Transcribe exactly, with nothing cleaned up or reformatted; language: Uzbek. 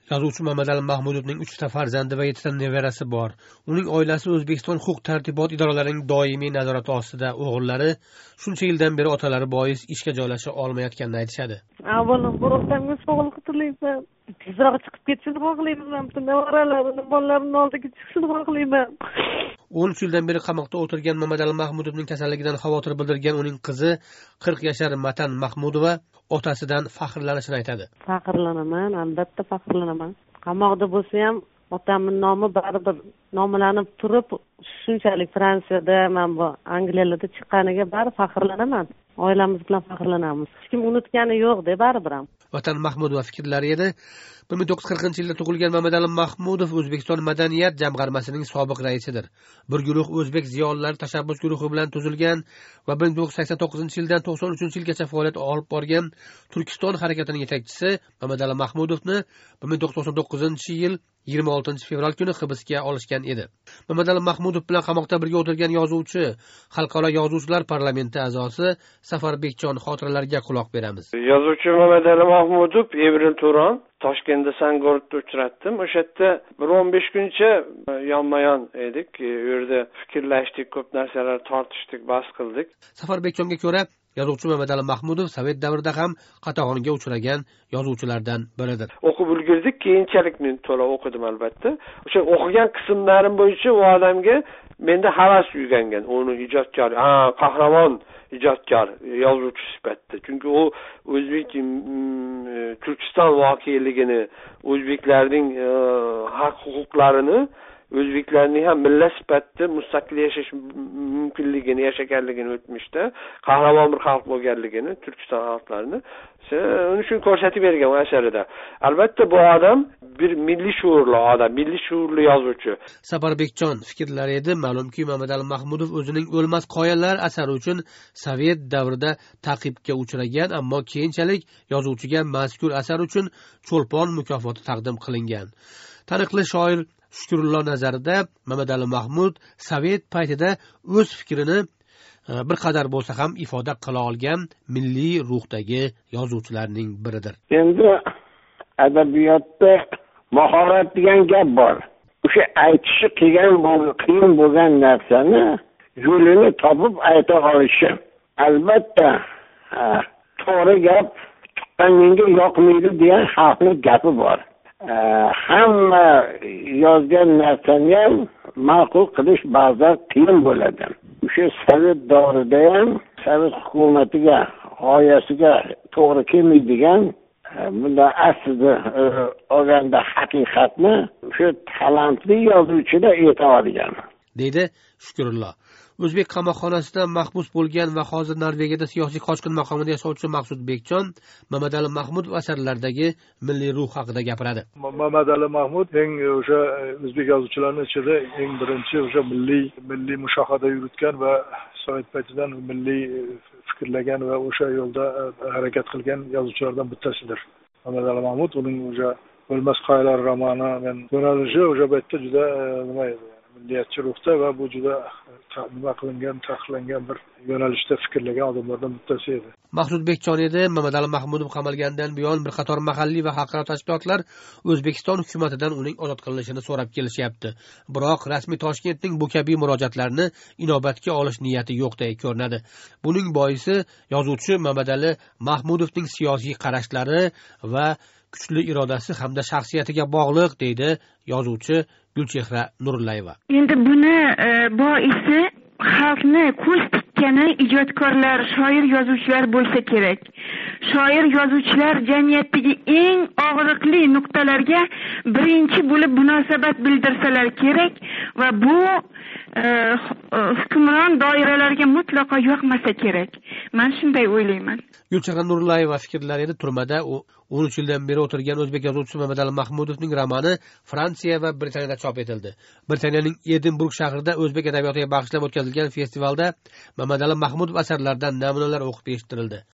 Yozuvchi Mamadali Mahmudovning uchta farzandi va yettita nevarasi bor. Uning oilasi O'zbekiston huquq-tartibot idoralarining doimiy nazorati ostida. O'g'illari shuncha yildan beri otalari bois ishga joylasha olmayotganini aytishadi. Avvalo biroqdan sog'liq tilayman. Tezroq chiqib ketishini xohlayman. Nevaralarim, bolalarimning oldiga chiqishini xohlayman. o'n uch yildan beri qamoqda o'tirgan Mamadali Mahmudovning kasalligidan xavotir bildirgan uning qizi qirq yashar Matan Mahmudova otasidan faxrlanishini aytadi. Faxrlanaman, albatta faxrlanaman. Qamoqda bo'lsa ham otamning nomi baribir nomlanib turib, shunchalik Fransiyada, men bu Angliyalarda chiqqaniga bari faxrlanaman. Oilamiz bilan faxrlanamiz. Hech kim unutgani yo'q-da baribir ham. Vatan Mahmudova fikrlari edi. bir ming to'qqiz yuz qirqinchi yilda tug'ilgan Mamadali Mahmudov O'zbekiston madaniyat jamg'armasining sobiq raisidir. Bir guruh o'zbek ziyolilari tashabbus guruhi bilan tuzilgan va bir ming to'qqiz yuz sakson to'qqizinchi yildan to'qson uchinchi yilgacha faoliyat olib borgan Turkiston harakatining yetakchisi Mamadali Mahmudovni bir ming to'qqiz yuz to'qson to'qqizinchi yil yigirma oltinchi fevral kuni hibsga olishgan edi. Mamadali Mahmudov bilan qamoqda birga o'tirgan yozuvchi, Xalqaro yozuvchilar parlamenti a'zosi Safar Bekjon xotiralariga quloq beramiz. Yozuvchi Mamadali Mahmudov Evril Turon Toshkentda Sangortda uchratdim. O'sha yerda bir o'n besh kuncha yonma-yon edik. U yerda fikrlashdik, ko'p narsalar tortishdik, bahs qildik. Safar Bekjonga ko'ra, yozuvchi Mamadali Mahmudov Sovet davrida ham qatag'onga uchragan yozuvchilardan biridir. O'qib ulgurdik, keyinchalik men to'liq o'qidim albatta. O'sha o'qigan qismlarim bo'yicha u odamga menda havas uyg'ongan. Uni ijodkor, ha, qahramon ijodkor, yozuvchi sifatida. Chunki u o'zbek Turkiston voqeligini, o'zbeklarning haq huquqlarini, o'zbeklarning ham millat sifatida mustaqil yashash mumkinligini, yashaganligini o'tmishda, qahramon bir xalq bo'lganligini, Turkiston xalqlarini uning uchun ko'rsatib bergan asarida. Albatta bu odam bir milliy shuurli odam, milliy shuurli yozuvchi. Safar Bekjon fikrlari edi. Ma'lumki, Mamadali Mahmudov o'zining O'lmas qoyalar asari uchun Sovet davrida ta'qibga uchragan, ammo keyinchalik yozuvchiga mazkur asar uchun Cho'lpon mukofoti taqdim qilingan. Taniqli shoir Shukrullo nazarida Mamadali Mahmud Sovet paytida o'z fikrini bir qadar bo'lsa ham ifoda qila olgan milliy ruhdagi yozuvchilarning biridir. Endi adabiyotda mahorat degan gap bor. O'sha aytishi qiyin qiyin bo'lgan narsani yo'lini topib ayta olishi. Albatta, to'g'ri gap tuqqanga yoqmaydi degan xalqning gapi bor. Hamma yozgan narsani ham ma'qul qilish ba'zan qiyin bo'ladi. O'sha Sovet davrida ham Sovet hukumatiga, g'oyasiga to'g'ri kelmaydigan, bunda aslida olganda haqiqatni o'sha talantli yozuvchida ayta olgan, deydi Shukrullo. O'zbek qamoqxonasida mahbus bo'lgan va hozir Norvegiyada siyosiy qochqin maqomida yashovchi Maqsud Bekjon Mamadali Mahmudov asarlaridagi milliy ruh haqida gapiradi. Mamadali Mahmud eng o'sha o'zbek yozuvchilarining ichida eng birinchi o'sha milliy milliy mushohada yuritgan va Sovet paytidan milliy fikrlagan va o'sha yo'lda harakat qilgan yozuvchilardan bittasidir. Mamadali Mahmud uning o'sha O'lmas qoyalar romani men yo'nalishi o'sha paytda juda nima edi? Milliyatchi ruhda va bu juda nima qilingan, taqiqlangan bir yo'nalishda fikrlagan odamlardan bittasi edi. Maqsud Bekjon edi. Mamadali Mahmudov qamalgandan buyon bir qator mahalliy va xalqaro tashkilotlar O'zbekiston hukumatidan uning ozod qilinishini so'rab kelishyapti. Biroq rasmiy Toshkentning bu kabi murojaatlarni inobatga olish niyati yo'qdek ko'rinadi. Buning boisi yozuvchi Mamadali Mahmudovning siyosiy qarashlari va kuchli irodasi hamda shaxsiyatiga bog'liq, deydi yozuvchi Gulchehra Nurullayeva. Endi buni boisi xalqni ko'z tikkani ijodkorlar, shoir yozuvchilar bo'lsa kerak. Shoir yozuvchilar jamiyatdagi eng og'riqli nuqtalarga birinchi bo'lib munosabat bildirsalar kerak va bu hukmron doiralarga mutlaqo yoqmasa kerak. Men shunday o'ylayman. Gulchehra Nurullayeva fikrlari edi. Turmada o'n uch yildan beri o'tirgan o'zbek yozuvchisi Mamadali Mahmudovning romani Fransiya va Britaniyada chop etildi. Britaniyaning Edinburg shahrida o'zbek adabiyotiga bag'ishlab o'tkazilgan festivalda Mamadali Mahmudov asarlaridan namunalar o'qib eshittirildi.